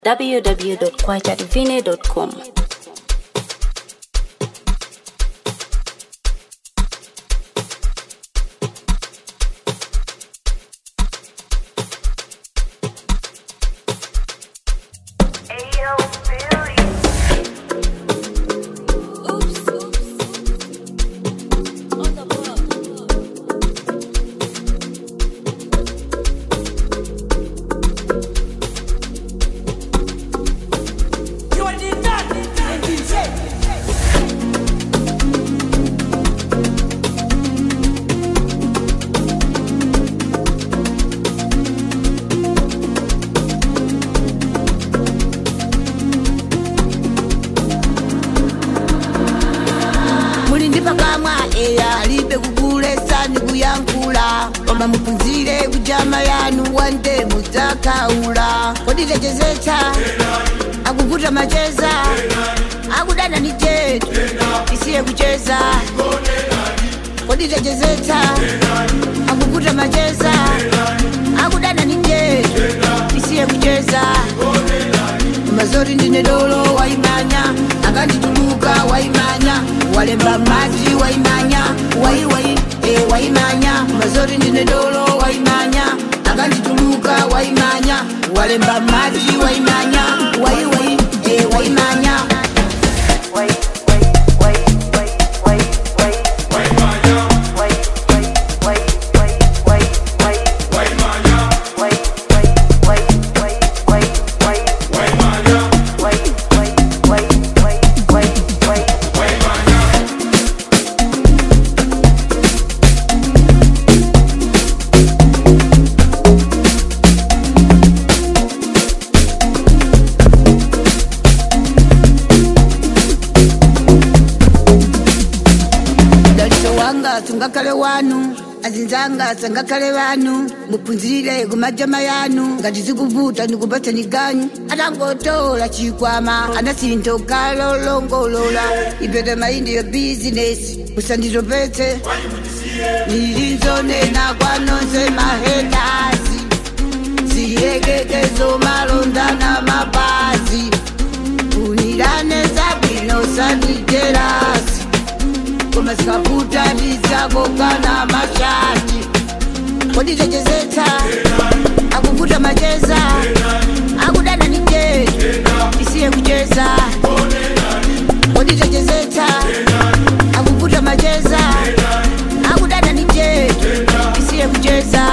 www.kwachadivine.com. Mupunzire kujama yanu wande mutakaula kodilejezeta akuvuta macheza akudana ni jetu isiye kucheza kodilejezeta akuvuta macheza akudana ni jetu isiye kucheza mazori ndine dolo waimanya akandituluka waimanya walemba maji waimanya wai waimanya mazori ndine dolo waimanya akandituluka waimanya walemba maji waimanya wai waimanya tungakale wanu azinzanga sangakale wanu mupunzire kumajama yanu ngati zikuvuta nikupata niganyu atangotola chikwama anasintoka lolongolola ipete maindi ya bizinesi kusanditopete nilinzonena kwanonse mahedasi ziyekekezo malonda na mapazi unilane zabwino saniterasi koma zikavuta ndizakokana mashati kodilejezeta akuvuta macheza akudana ni jetu isiye kucheza kodilejezeta akuvuta macheza akudana ni jetu isiye kucheza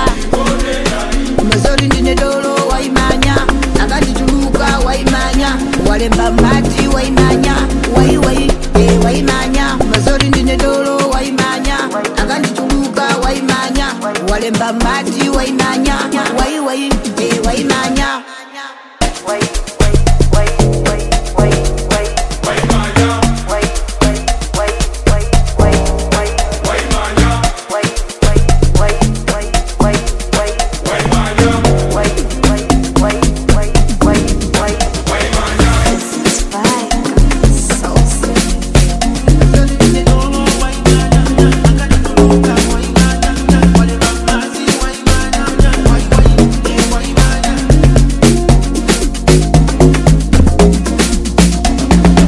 mazori ndine dolo waimanya akandituluka waimanya walemba maji waimanya wai waimanya mazori ndine dolo waimanya akandituluka waimanya walemba maji waimanya wai waimanya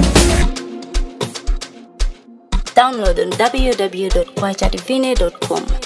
Download on www.kwachadivine.com.